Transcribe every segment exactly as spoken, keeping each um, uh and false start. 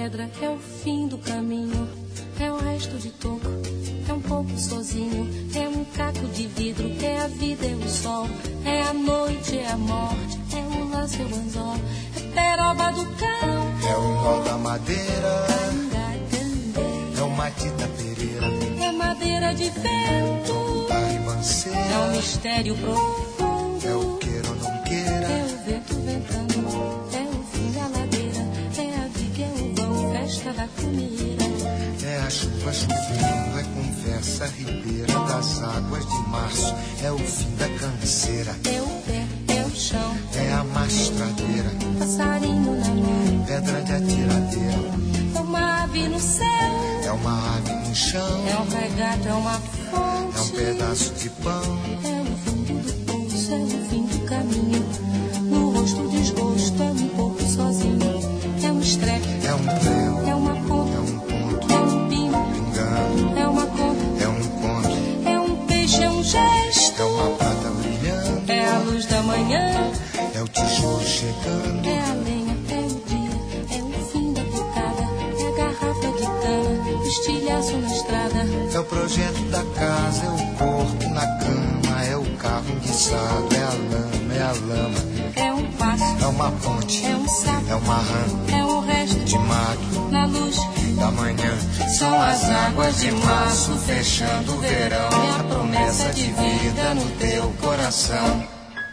pedra, é o fim do caminho, é o resto de toco, é um pouco sozinho, é um caco de vidro, é a vida, é o sol, é a noite, é a morte, é o laço, é o anzol, é peroba do cão, é o nó da madeira, é o Matita Pereira, é madeira de vento, a ribanceira, é um mistério profundo, é o queira ou não queira, é o vento ventando, é o fim da ladeira, é a viga, é o vão, festa da comida, é a chuva chovendo, é conversa ribeira das águas de março, é o fim da canseira, é o pé, é o chão, é a mastradeira, passarinho na mão, pedra de atiradeira, é uma ave no céu, é uma ave no chão, é um regato, é uma fonte, é um pedaço de pão, é o fundo do poço, é o fim do caminho, no rosto desgosto, é um pouco sozinho, é um estrepe, é um prego, é uma ponta, é um ponto, é um pingo, pingando, é uma conta, é um conto, é um peixe, é um gesto, é uma prata brilhando, é a luz da manhã, é o tijolo chegando, é a lenha, é o dia, é o fim da picada, é a garrafa de cana, estilhaço na estrada, é o projeto da casa, é o corpo na cama, é o carro enguiçado, é a lama, é a lama, é um passo, é uma ponte, é um sapo, é uma rã é um resto de mato na luz da manhã. São as águas de março fechando o verão, é a promessa de vida no teu coração.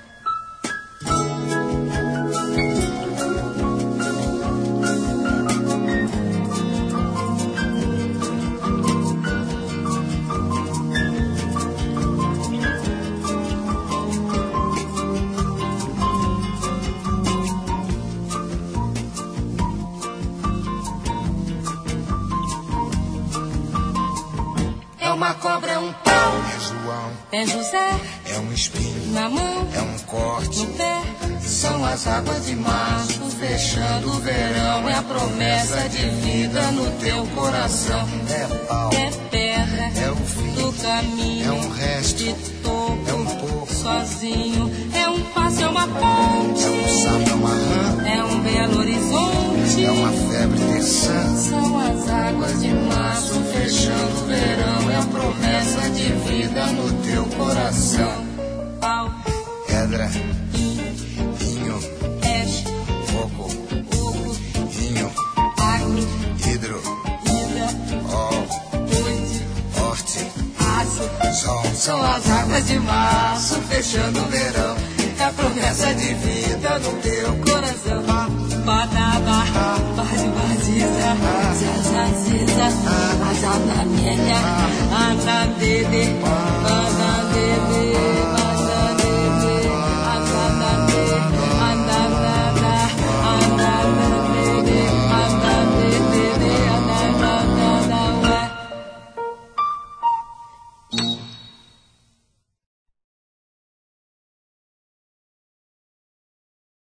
é uma cobra, é um pau, É João, é José, é um espinho, na mão, é um corte, no pé, são as águas de março fechando o verão, é a promessa de vida no teu coração. É pau, é pedra, é o fim do caminho, é um resto, de topo, é um pouco, sozinho, é um passo, é uma ponte, é um sapo, é uma rã, é um belo horizonte, é uma febre terçã. são as águas de março Fechando o verão, é a promessa de vida no teu coração. pau, Pedra, vinho, vinho, és, fogo, oco, vinho, agro, hidro, ida, ó, noite, horte, aço, sol. São as águas de março fechando o verão, é a promessa de vida no teu coração. badaba, bardibaziza, zazaziza, azanamenya, andadede,